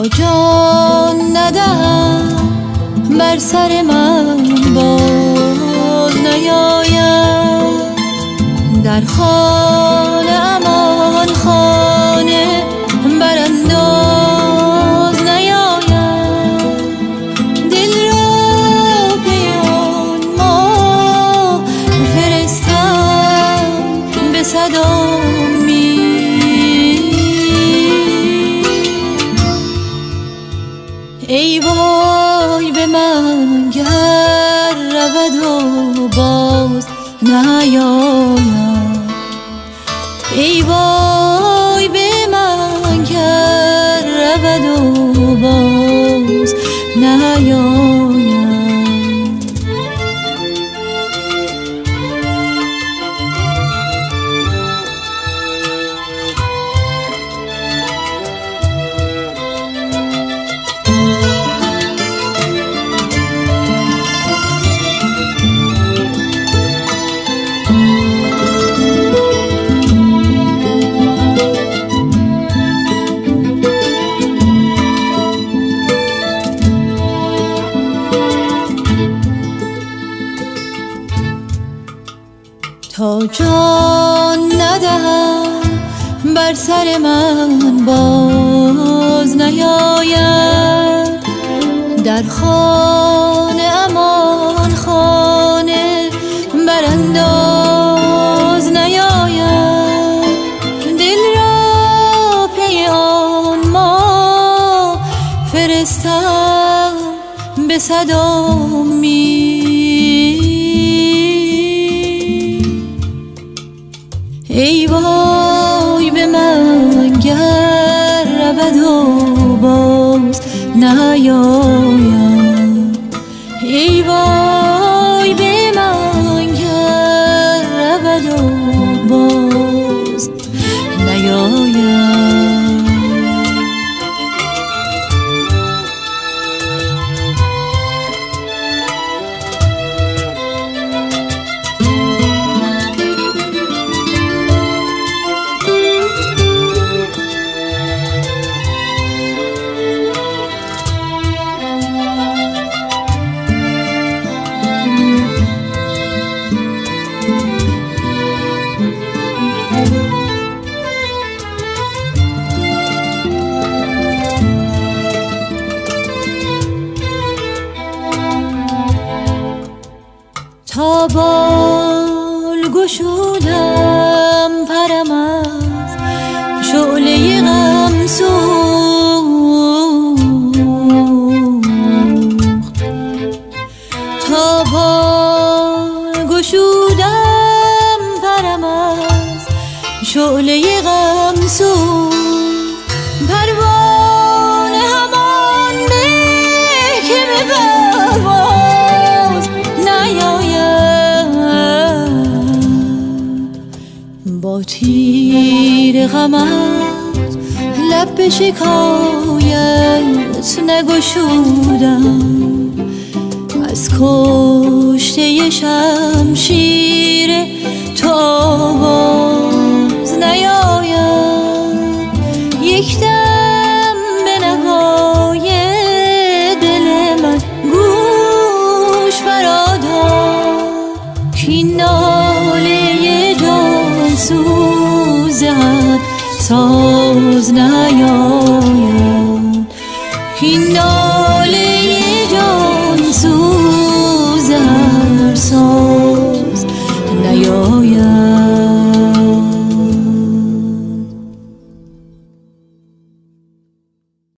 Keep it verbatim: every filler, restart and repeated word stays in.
تا جان ندهم بر سر من باز نیاید، در خانه امان خانه برانداز نیاید، دل را پیان ما فرستم به صدامی. ای وای به من گر رود و باز نیاید، ای وای به من گر رود و باز نیاید. تا جان ندهم بر سر من باز نیاید، در خانه امان خانه برانداز نیاید، دل را پی آن ما فرستم به صدامی. ای وای به من گر رود و باز نیاید، ای وای به من گر رود و باز نیاید. تا بال گشودم پرم از شعله غم سوخت، تا بال گشودم پرم از شعله غم سوخت، پروانه همان به که به پرواز با تیر غمت لب به شکایت نگشودم، از کشته شمشیر تو آواز نیاید، یک دم به نوای دل من گوش فرادار کاین ناله جان سوزد ساز نیاید، کاین ناله جان سوزد ساز نیاید.